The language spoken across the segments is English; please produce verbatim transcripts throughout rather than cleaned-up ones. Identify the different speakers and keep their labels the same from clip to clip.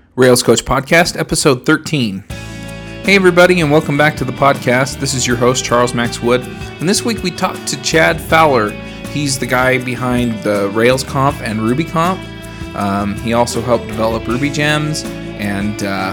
Speaker 1: Rails Coach Podcast, episode thirteen. Hey everybody, and welcome back to the podcast. This is your host, Charles Max Wood, and this week we talked to Chad Fowler. He's the guy behind the RailsConf and RubyConf. Um, he also helped develop RubyGems, and uh,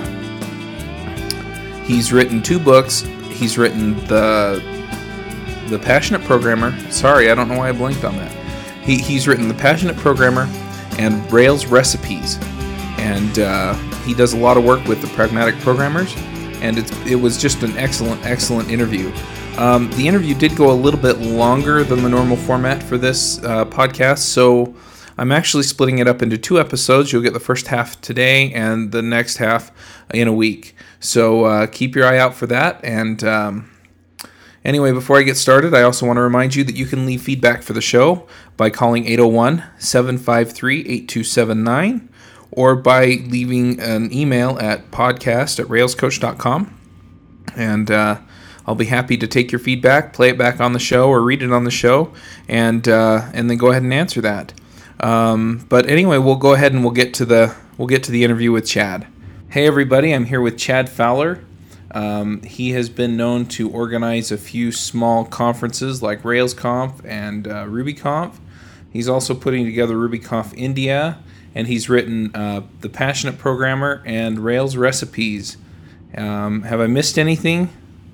Speaker 1: he's written two books. He's written the the Passionate Programmer. Sorry, I don't know why I blinked on that. He, he's written the Passionate Programmer and Rails Recipes. And uh, he does a lot of work with the Pragmatic Programmers, and it's, it was just an excellent, excellent interview. Um, the interview did go a little bit longer than the normal format for this uh, podcast, so I'm actually splitting it up into two episodes. You'll get the first half today and the next half in a week. So uh, keep your eye out for that. And um, anyway, before I get started, I also want to remind you that you can leave feedback for the show by calling eight oh one, seven five three, eight two seven nine. Or by leaving an email at podcast at railscoach dot com. And uh, I'll be happy to take your feedback, play it back on the show, or read it on the show, and uh, and then go ahead and answer that. Um, but anyway, we'll go ahead and we'll get to the we'll get to the interview with Chad. Hey everybody, I'm here with Chad Fowler. Um, he has been known to organize a few small conferences like RailsConf and uh, RubyConf. He's also putting together RubyConf India. And he's written uh, The Passionate Programmer and Rails Recipes. Um, have I missed anything?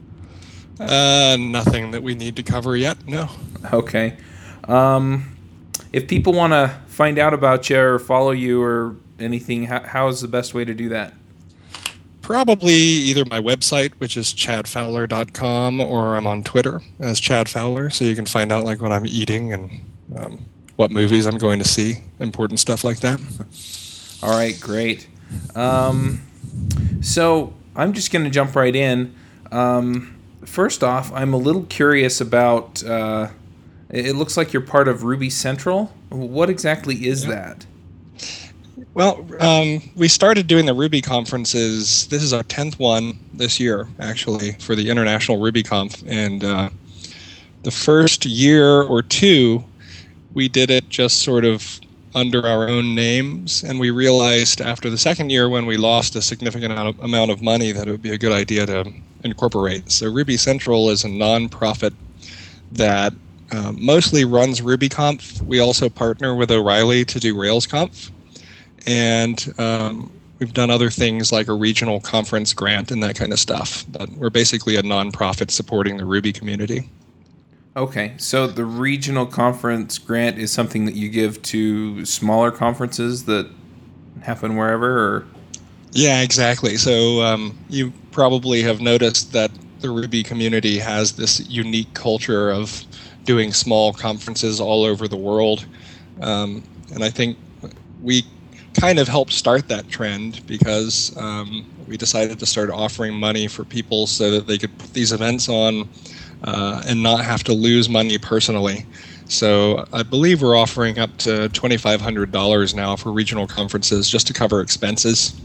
Speaker 2: Uh, nothing that we need to cover yet, no.
Speaker 1: Okay. Um, if people want to find out about you or follow you or anything, how, how is the best way to do that?
Speaker 2: Probably either my website, which is chad fowler dot com, or I'm on Twitter as Chad Fowler, so you can find out like what I'm eating and um, what movies I'm going to see, important stuff like that.
Speaker 1: All right, great. Um, so I'm just going to jump right in. Um, first off, I'm a little curious about, uh, it looks like you're part of Ruby Central. What exactly is yeah. that?
Speaker 2: Well, um, we started doing the Ruby conferences. This is our tenth one this year, actually, for the International RubyConf. And uh, the first year or two, we did it just sort of under our own names, and we realized after the second year when we lost a significant amount of money that it would be a good idea to incorporate. So Ruby Central is a nonprofit that uh, mostly runs RubyConf. We also partner with O'Reilly to do RailsConf, and um, we've done other things like a regional conference grant and that kind of stuff. But we're basically a nonprofit supporting the Ruby community.
Speaker 1: Okay, so the regional conference grant is something that you give to smaller conferences that happen wherever, or?
Speaker 2: Yeah, exactly. So um, you probably have noticed that the Ruby community has this unique culture of doing small conferences all over the world. Um, and I think we kind of helped start that trend because um, we decided to start offering money for people so that they could put these events on Uh, and not have to lose money personally. So I believe we're offering up to twenty-five hundred dollars now for regional conferences just to cover expenses.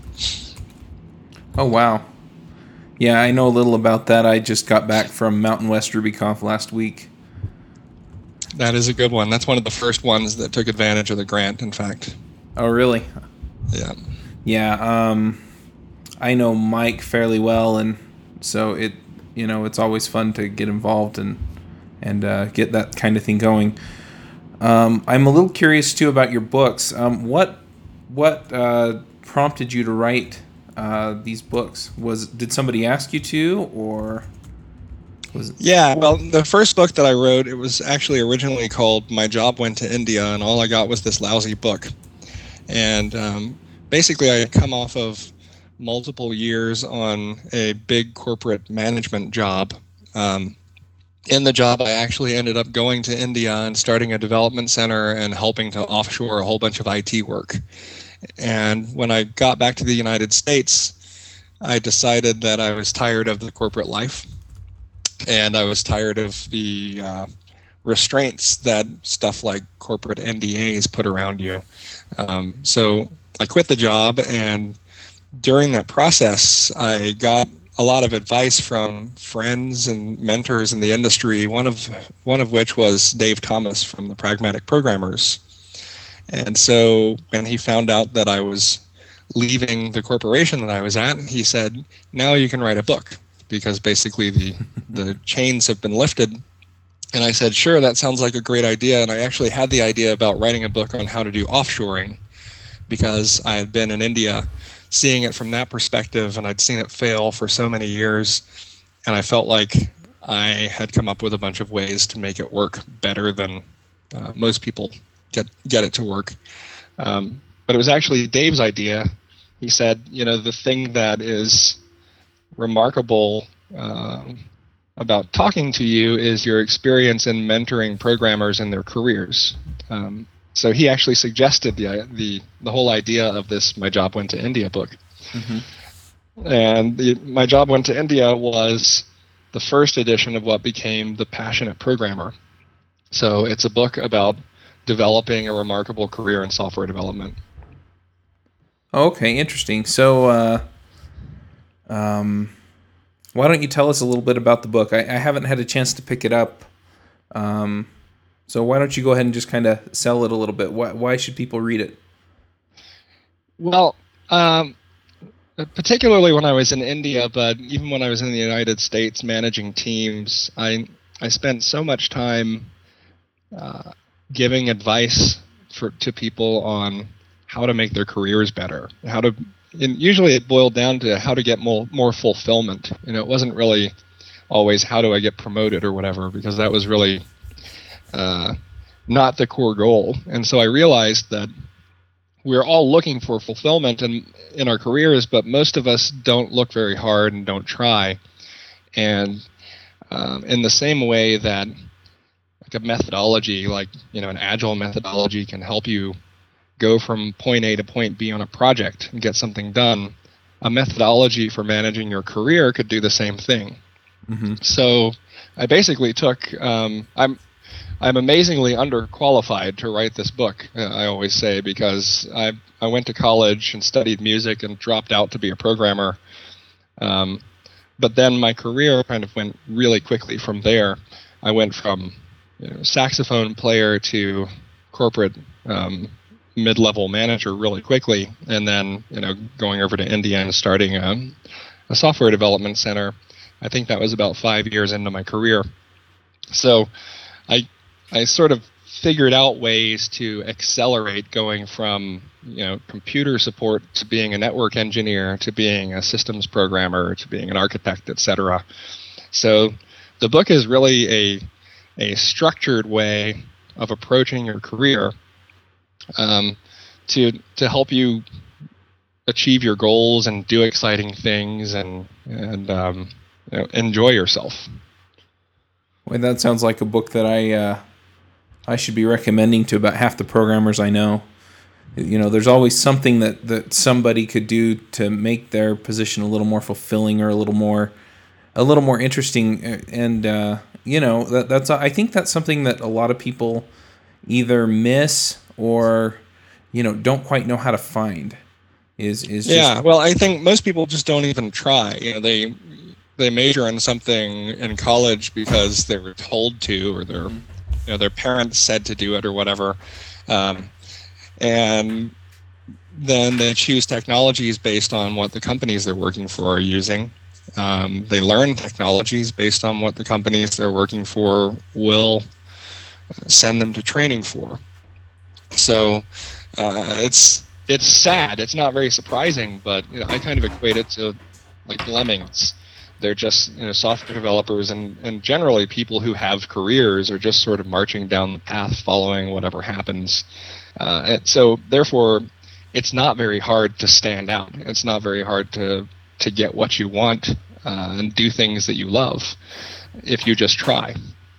Speaker 1: Oh, wow. Yeah, I know a little about that. I just got back from Mountain West RubyConf last week.
Speaker 2: That is a good one. That's one of the first ones that took advantage of the grant, in fact.
Speaker 1: Oh, really?
Speaker 2: Yeah.
Speaker 1: Yeah, um, I know Mike fairly well, and so it... You know, it's always fun to get involved and and uh, get that kind of thing going. Um, I'm a little curious too about your books. Um, what what uh, prompted you to write uh, these books? Was did somebody ask you to, or was it?
Speaker 2: Yeah, well, the first book that I wrote, it was actually originally called "My Job Went to India," and all I got was this lousy book. And um, basically, I had come off of multiple years on a big corporate management job. Um, in the job, I actually ended up going to India and starting a development center and helping to offshore a whole bunch of I T work. And when I got back to the United States, I decided that I was tired of the corporate life, and I was tired of the uh, restraints that stuff like corporate N D As put around you. Um, so I quit the job, and during that process, I got a lot of advice from friends and mentors in the industry, one of one of which was Dave Thomas from the Pragmatic Programmers. And so when he found out that I was leaving the corporation that I was at, he said, now you can write a book, because basically the, the chains have been lifted. And I said, sure, that sounds like a great idea. And I actually had the idea about writing a book on how to do offshoring, because I had been in India seeing it from that perspective, and I'd seen it fail for so many years. And I felt like I had come up with a bunch of ways to make it work better than uh, most people get, get it to work. Um, but it was actually Dave's idea. He said, you know, the thing that is remarkable um, about talking to you is your experience in mentoring programmers in their careers. Um, so he actually suggested the the the whole idea of this My Job Went to India book. Mm-hmm. And the, My Job Went to India was the first edition of what became The Passionate Programmer. So it's a book about developing a remarkable career in software development.
Speaker 1: Okay, interesting. So, uh, um, why don't you tell us a little bit about the book? I, I haven't had a chance to pick it up. Um, so why don't you go ahead and just kind of sell it a little bit? Why, why should people read it?
Speaker 2: Well, um, particularly when I was in India, but even when I was in the United States managing teams, I I spent so much time uh, giving advice for to people on how to make their careers better, how to. And usually it boiled down to how to get more more fulfillment. You know, it wasn't really always how do I get promoted or whatever, because that was really uh, not the core goal. And so I realized that we're all looking for fulfillment in, in our careers, but most of us don't look very hard and don't try. And um, in the same way that like a methodology, like, you know, an agile methodology can help you go from point A to point B on a project and get something done, a methodology for managing your career could do the same thing. Mm-hmm. So I basically took, um, I'm I'm amazingly underqualified to write this book, uh, I always say, because I I went to college and studied music and dropped out to be a programmer. Um, but then my career kind of went really quickly from there. I went from, you know, saxophone player to corporate um, mid-level manager really quickly, and then, you know, going over to India and starting a, a software development center. I think that was about five years into my career. So I I sort of figured out ways to accelerate going from, you know, computer support to being a network engineer to being a systems programmer to being an architect, et cetera. So the book is really a a structured way of approaching your career um, to to help you achieve your goals and do exciting things and and um, you know, enjoy yourself.
Speaker 1: Well, that sounds like a book that I uh, I should be recommending to about half the programmers I know. You know, there's always something that, that somebody could do to make their position a little more fulfilling or a little more a little more interesting. And uh, you know, that that's I think that's something that a lot of people either miss or, you know, don't quite know how to find. Is is just,
Speaker 2: yeah. Well, I think most people just don't even try. You know, they. They major in something in college because they were told to, or their, you know, their parents said to do it, or whatever, um, and then they choose technologies based on what the companies they're working for are using. Um, they learn technologies based on what the companies they're working for will send them to training for. So uh, it's it's sad. It's not very surprising, but, you know, I kind of equate it to like lemmings. They're just, you know, software developers and, and generally people who have careers are just sort of marching down the path following whatever happens. Uh, and so therefore, it's not very hard to stand out. It's not very hard to, to get what you want uh, and do things that you love if you just try.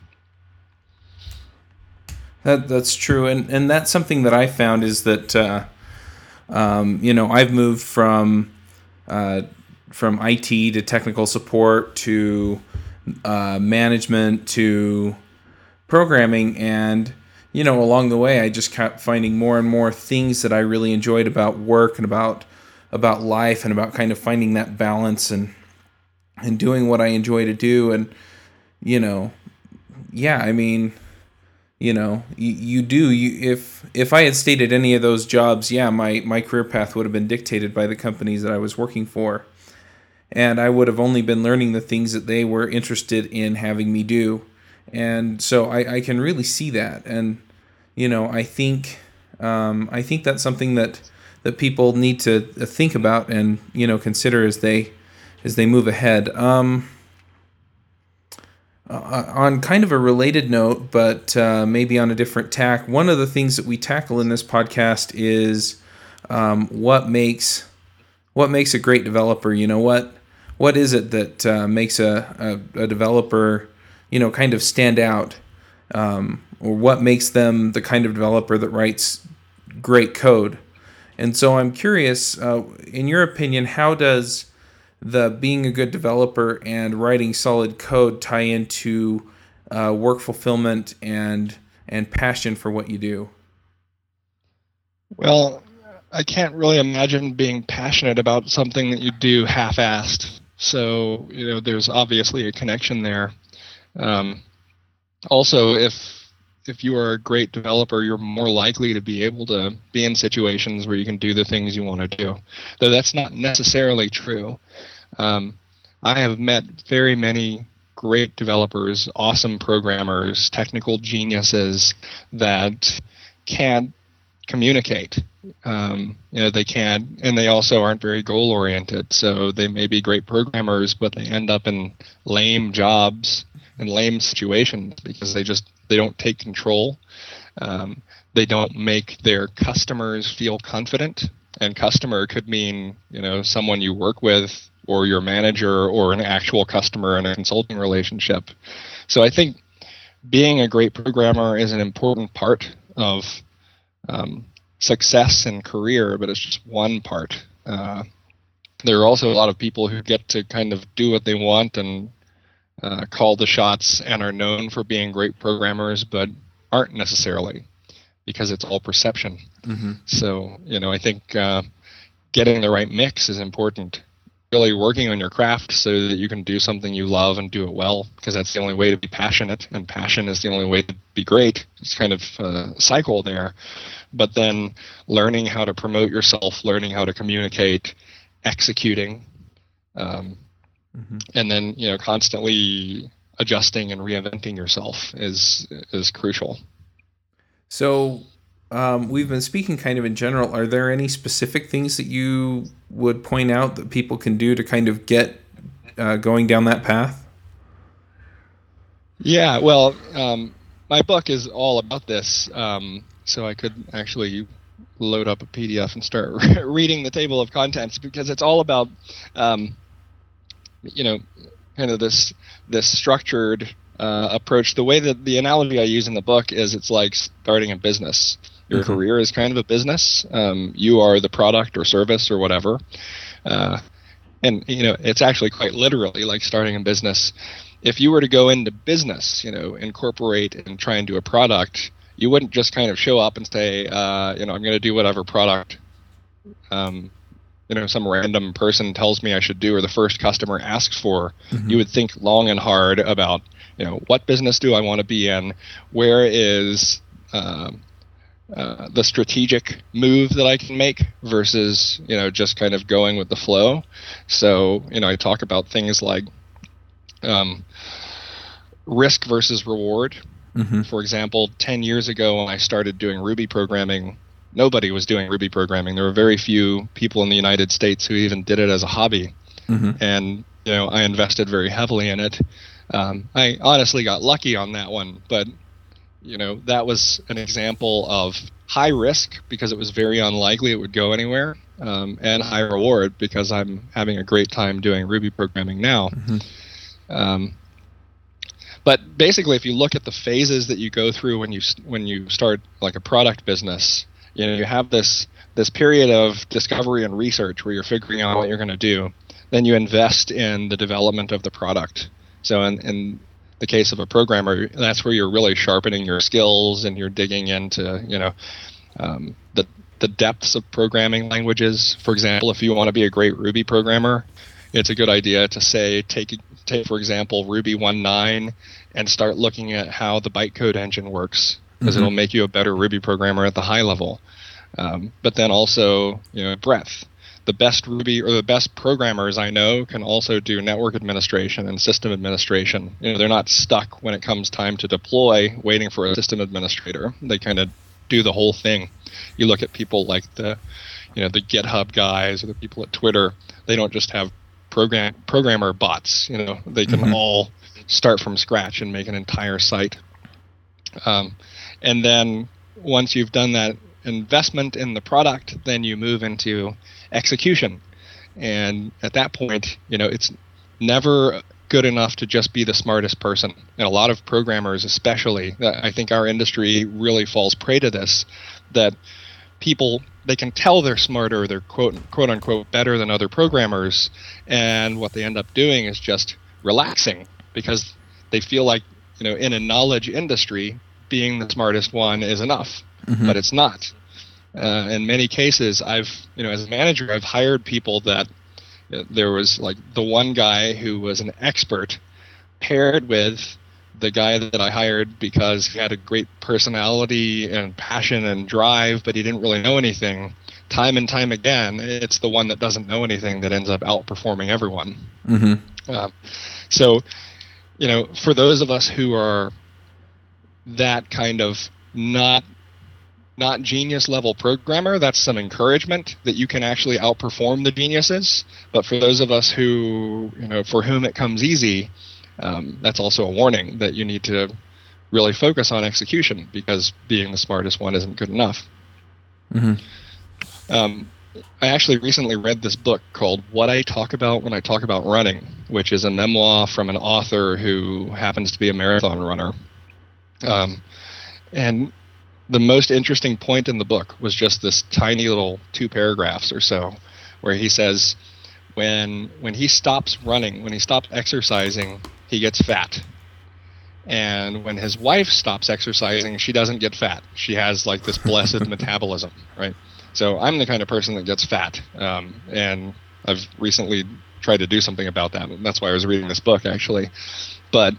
Speaker 1: That that's true, and and that's something that I found is that, uh, um, you know, I've moved from uh, from I T to technical support to uh, management to programming, and, you know, along the way I just kept finding more and more things that I really enjoyed about work and about about life and about kind of finding that balance and and doing what I enjoy to do. And, you know, yeah, I mean, you know, you, you do. You if if I had stated any of those jobs, yeah, my my career path would have been dictated by the companies that I was working for, and I would have only been learning the things that they were interested in having me do, and so I, I can really see that, and you know, I think um, I think that's something that that people need to think about and you know consider as they as they move ahead. Um, uh, on kind of a related note, but uh, maybe on a different tack, one of the things that we tackle in this podcast is um, what makes what makes a great developer. You know, what what is it that uh, makes a, a, a developer, you know, kind of stand out, um, or what makes them the kind of developer that writes great code? And so I'm curious, uh, in your opinion, how does the being a good developer and writing solid code tie into uh, work fulfillment and and passion for what you do?
Speaker 2: Well, I can't really imagine being passionate about something that you do half-assed. So, you know, there's obviously a connection there. Um, also, if if you are a great developer, you're more likely to be able to be in situations where you can do the things you want to do. Though that's not necessarily true. Um, I have met very many great developers, awesome programmers, technical geniuses that can't communicate. Um, you know, they can't, and they also aren't very goal-oriented. So they may be great programmers, but they end up in lame jobs and lame situations because they just they don't take control. Um, they don't make their customers feel confident. And customer could mean, you know, someone you work with, or your manager, or an actual customer in a consulting relationship. So I think being a great programmer is an important part of um, success and career, but it's just one part. Uh, there are also a lot of people who get to kind of do what they want and uh, call the shots and are known for being great programmers, but aren't necessarily, because it's all perception. Mm-hmm. So, you know, I think uh, getting the right mix is important. Really working on your craft so that you can do something you love and do it well, because that's the only way to be passionate, and passion is the only way to be great. It's kind of a cycle there. But then learning how to promote yourself, learning how to communicate, executing, um, mm-hmm. and then, you know, constantly adjusting and reinventing yourself is is crucial.
Speaker 1: So um, we've been speaking kind of in general. Are there any specific things that you would point out that people can do to kind of get uh, going down that path?
Speaker 2: Yeah, well, um, my book is all about this, um, so I could actually load up a P D F and start reading the table of contents, because it's all about, um, you know, kind of this this structured Uh, approach. The way that the analogy I use in the book is it's like starting a business. Your mm-hmm. career is kind of a business. Um, you are the product or service or whatever. Uh, and, you know, it's actually quite literally like starting a business. If you were to go into business, you know, incorporate and try and do a product, you wouldn't just kind of show up and say, uh, you know, I'm going to do whatever product um, you know, some random person tells me I should do, or the first customer asks for. Mm-hmm. You would think long and hard about, you know, what business do I want to be in? Where is uh, uh, the strategic move that I can make versus, you know, just kind of going with the flow. So, you know, I talk about things like um, risk versus reward. Mm-hmm. For example, ten years ago when I started doing Ruby programming, nobody was doing Ruby programming. There were very few people in the United States who even did it as a hobby. Mm-hmm. And, you know, I invested very heavily in it. Um, I honestly got lucky on that one, but, you know, that was an example of high risk because it was very unlikely it would go anywhere, um, and high reward because I'm having a great time doing Ruby programming now. Mm-hmm. Um, but basically, if you look at the phases that you go through when you when you start like a product business, you know, you have this this period of discovery and research where you're figuring out what you're going to do. Then you invest in the development of the product. So in, in the case of a programmer, that's where you're really sharpening your skills and you're digging into, you know, um, the the depths of programming languages. For example, if you want to be a great Ruby programmer, it's a good idea to say take take for example Ruby one point nine and start looking at how the bytecode engine works. because
Speaker 1: Mm-hmm.
Speaker 2: it'll make you a better Ruby programmer at the high level. Um, but then also, you know, breadth. The best Ruby or the best programmers I know can also do network administration and system administration. You know, they're not stuck when it comes time to deploy, waiting for a system administrator. They kind of do the whole thing. You look at people like the, you know, the GitHub guys or the people at Twitter. They don't just have program programmer bots. You know, they can
Speaker 1: Mm-hmm.
Speaker 2: all start from scratch and make an entire site. Um, and then once you've done that investment in the product, then you move into execution. And at that point, you know, it's never good enough to just be the smartest person. And a lot of programmers, especially, I think our industry really falls prey to this, that people, they can tell they're smarter, they're quote, quote unquote better than other programmers, and what they end up doing is just relaxing because they feel like, you know, in a knowledge industry, being the smartest one is enough.
Speaker 1: Mm-hmm.
Speaker 2: But it's not. Uh, in many cases, I've, you know, as a manager, I've hired people that uh, there was like the one guy who was an expert paired with the guy that I hired because he had a great personality and passion and drive, but he didn't really know anything. Time and time again, it's the one that doesn't know anything that ends up outperforming everyone.
Speaker 1: Mm-hmm.
Speaker 2: Uh, so, you know, for those of us who are that kind of not not genius level programmer, that's some encouragement that you can actually outperform the geniuses. But for those of us who, you know, for whom it comes easy, um, that's also a warning that you need to really focus on execution because being the smartest one isn't good enough.
Speaker 1: Mm-hmm.
Speaker 2: Um, I actually recently read this book called What I Talk About When I Talk About Running, which is a memoir from an author who happens to be a marathon runner. Um, and the most interesting point in the book was just this tiny little two paragraphs or so where he says when when he stops running, when he stops exercising, he gets fat. And when his wife stops exercising, she doesn't get fat. She has like this blessed metabolism, right? So I'm the kind of person that gets fat. Um, and I've recently tried to do something about that. That's why I was reading this book, actually. But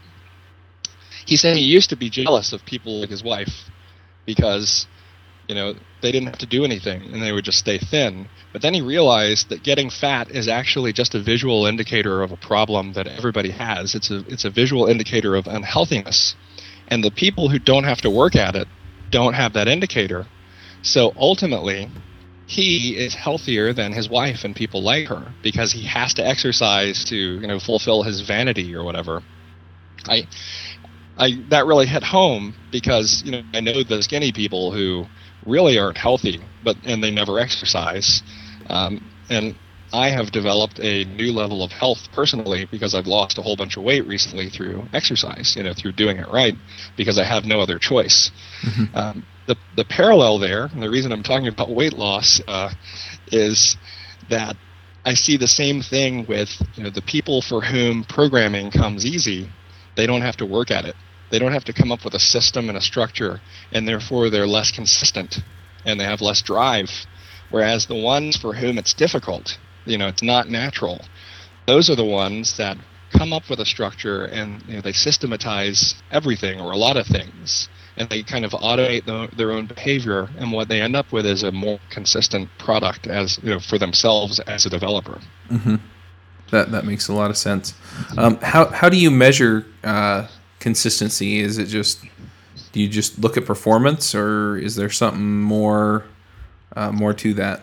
Speaker 2: he said he used to be jealous of people like his wife because, you know, they didn't have to do anything and they would just stay thin. But then he realized that getting fat is actually just a visual indicator of a problem that everybody has. It's a it's a visual indicator of unhealthiness. And the people who don't have to work at it don't have that indicator. So ultimately, he is healthier than his wife and people like her because he has to exercise to, you know, fulfill his vanity or whatever. I I, that really hit home because, you know, I know the skinny people who really aren't healthy, but and they never exercise. Um, and I have developed a new level of health personally because I've lost a whole bunch of weight recently through exercise, you know, through doing it right, because I have no other choice. Mm-hmm. Um, the the parallel there, and the reason I'm talking about weight loss, uh, is that I see the same thing with, you know, the people for whom programming comes easy. They don't have to work at it. They don't have to come up with a system and a structure, and therefore they're less consistent and they have less drive. Whereas the ones for whom it's difficult, you know, it's not natural, those are the ones that come up with a structure and, you know, they systematize everything or a lot of things, and they kind of automate the, their own behavior, and what they end up with is a more consistent product as, you know, for themselves as a developer.
Speaker 1: Mm-hmm. That that makes a lot of sense. Um, how how do you measure uh, consistency? Is it just, do you just look at performance, or is there something more uh, more to that?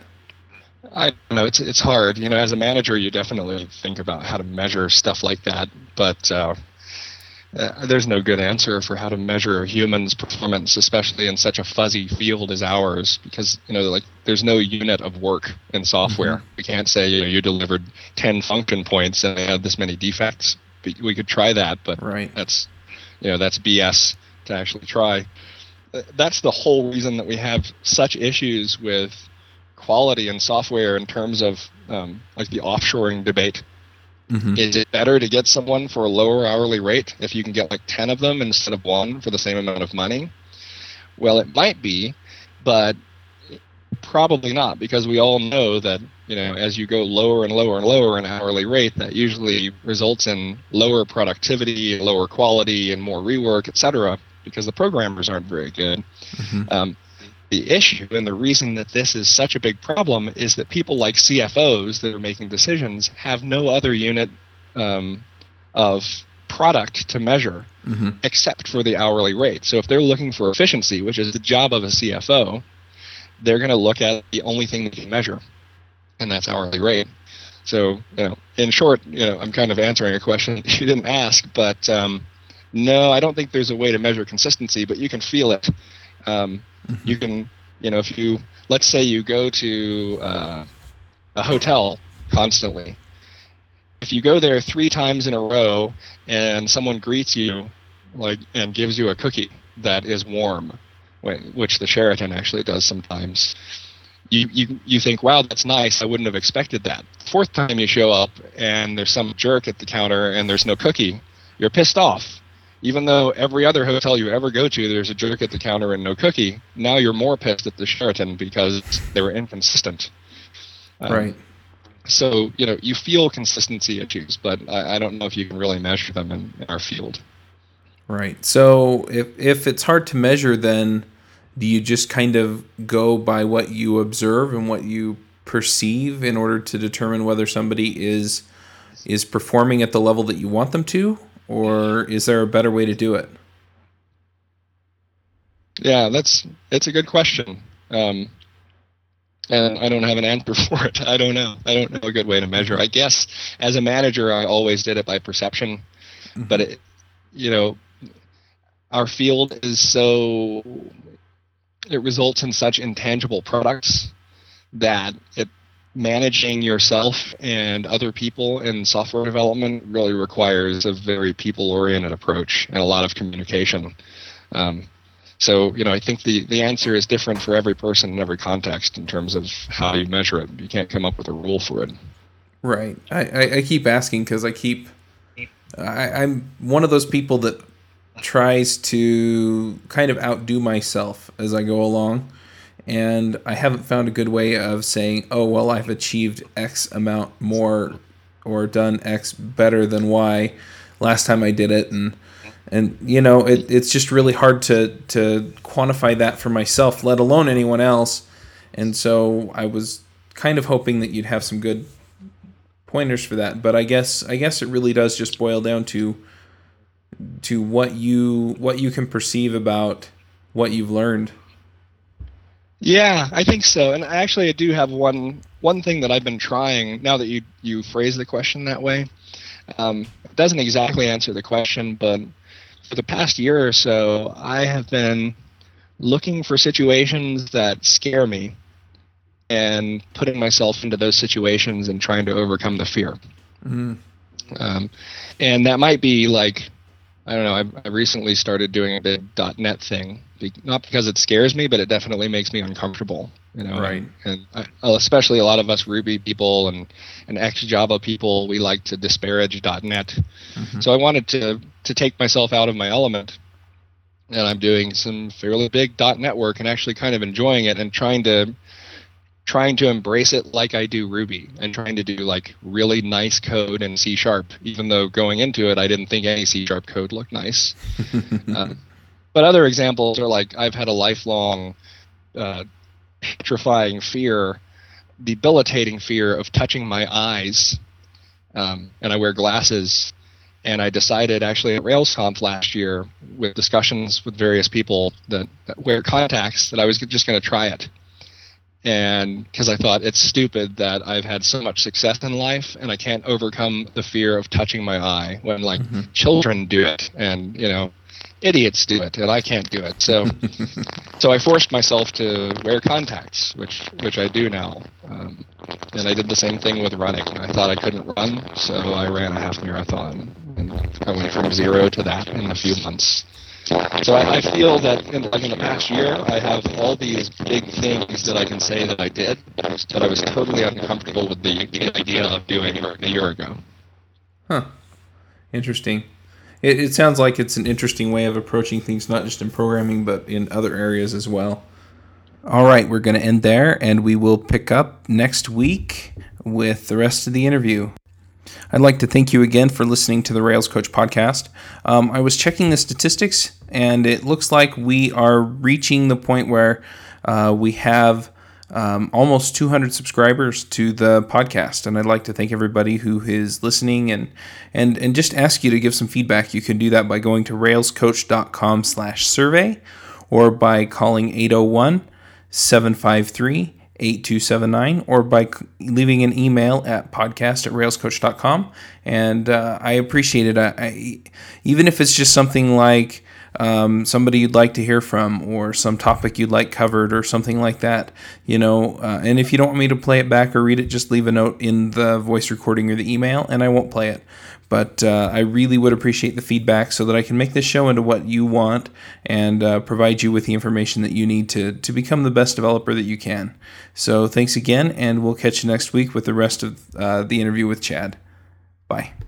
Speaker 2: I don't know. It's it's hard. You know, as a manager, you definitely think about how to measure stuff like that, but uh, uh, there's no good answer for how to measure humans' performance, especially in such a fuzzy field as ours, because, you know, like, there's no unit of work in software. Mm-hmm. We can't say, you know, you delivered ten function points and they had this many defects. We could try that, but
Speaker 1: right.
Speaker 2: that's, you know, that's B S to actually try. That's the whole reason that we have such issues with quality in software in terms of um, like the offshoring debate. Mm-hmm. Is it better to get someone for a lower hourly rate if you can get like ten of them instead of one for the same amount of money? Well, it might be, but probably not, because we all know that, you know, as you go lower and lower and lower in hourly rate, that usually results in lower productivity, lower quality, and more rework, et cetera, because the programmers aren't very good.
Speaker 1: Mm-hmm.
Speaker 2: Um, the issue and the reason that this is such a big problem is that people like C F Os that are making decisions have no other unit um, of product to measure
Speaker 1: mm-hmm.
Speaker 2: except for the hourly rate. So if they're looking for efficiency, which is the job of a C F O, they're going to look at the only thing they can measure, and that's hourly rate. So, you know, in short, you know, I'm kind of answering a question you didn't ask, but um, no, I don't think there's a way to measure consistency, but you can feel it. Um,
Speaker 1: mm-hmm.
Speaker 2: You can, you know, if you, let's say you go to uh, a hotel constantly. If you go there three times in a row and someone greets you like and gives you a cookie that is warm, which the Sheraton actually does sometimes, you, you you think, wow, that's nice. I wouldn't have expected that. Fourth time you show up and there's some jerk at the counter and there's no cookie, you're pissed off. Even though every other hotel you ever go to, there's a jerk at the counter and no cookie, now you're more pissed at the Sheraton because they were inconsistent. Um,
Speaker 1: right.
Speaker 2: So, you know, you feel consistency issues, but I, I don't know if you can really measure them in, in our field.
Speaker 1: Right. So if if it's hard to measure, then do you just kind of go by what you observe and what you perceive in order to determine whether somebody is is performing at the level that you want them to, or is there a better way to do it?
Speaker 2: Yeah, that's it's a good question. Um, and I don't have an answer for it. I don't know. I don't know a good way to measure. I guess as a manager, I always did it by perception. Mm-hmm. But, it, you know, our field is so, it results in such intangible products that it managing yourself and other people in software development really requires a very people-oriented approach and a lot of communication. Um, so, you know, I think the, the answer is different for every person in every context in terms of how you measure it. You can't come up with a rule for it.
Speaker 1: Right. I, I, I keep asking because I keep, I, I'm one of those people that tries to kind of outdo myself as I go along. And I haven't found a good way of saying, oh, well, I've achieved X amount more or done X better than Y last time I did it. And, and you know, it, it's just really hard to, to quantify that for myself, let alone anyone else. And so I was kind of hoping that you'd have some good pointers for that. But I guess I guess it really does just boil down to to what you what you can perceive about what you've learned.
Speaker 2: Yeah, I think so. And actually I do have one one thing that I've been trying, now that you, you phrase the question that way. Um, it doesn't exactly answer the question, but for the past year or so, I have been looking for situations that scare me and putting myself into those situations and trying to overcome the fear.
Speaker 1: Mm-hmm.
Speaker 2: Um, and that might be like, I don't know, I, I recently started doing the .NET thing, be, not because it scares me, but it definitely makes me uncomfortable. You know,
Speaker 1: right.
Speaker 2: And, and I, especially a lot of us Ruby people and, and ex-Java people, we like to disparage .NET. Mm-hmm. So I wanted to, to take myself out of my element. And I'm doing some fairly big .NET work and actually kind of enjoying it and trying to trying to embrace it like I do Ruby and trying to do like really nice code in C Sharp, even though going into it, I didn't think any C Sharp code looked nice. um, but other examples are like, I've had a lifelong uh, petrifying fear, debilitating fear of touching my eyes. Um, and I wear glasses. And I decided actually at RailsConf last year with discussions with various people that, that wear contacts that I was just going to try it. And because I thought it's stupid that I've had so much success in life and I can't overcome the fear of touching my eye when like mm-hmm. children do it and, you know, idiots do it and I can't do it. So so I forced myself to wear contacts, which which I do now. Um, and I did the same thing with running. I thought I couldn't run, so I ran a half marathon. And I went from zero to that in a few months. So I, I feel that in, like in the past year, I have all these big things that I can say that I did that I was totally uncomfortable with the, the idea of doing a year ago.
Speaker 1: Huh. Interesting. It, it sounds like it's an interesting way of approaching things, not just in programming, but in other areas as well. All right, we're going to end there, and we will pick up next week with the rest of the interview. I'd like to thank you again for listening to the Rails Coach podcast. Um, I was checking the statistics, and it looks like we are reaching the point where uh, we have um, almost two hundred subscribers to the podcast. And I'd like to thank everybody who is listening and and and just ask you to give some feedback. You can do that by going to railscoach.com slash survey or by calling eight oh one, seven five three, eight two seven nine or by leaving an email at podcast at railscoach dot com. And uh, I appreciate it. I, I, even if it's just something like um, somebody you'd like to hear from or some topic you'd like covered or something like that, you know, uh, and if you don't want me to play it back or read it, just leave a note in the voice recording or the email and I won't play it. But uh, I really would appreciate the feedback so that I can make this show into what you want and uh, provide you with the information that you need to, to become the best developer that you can. So thanks again, and we'll catch you next week with the rest of uh, the interview with Chad. Bye.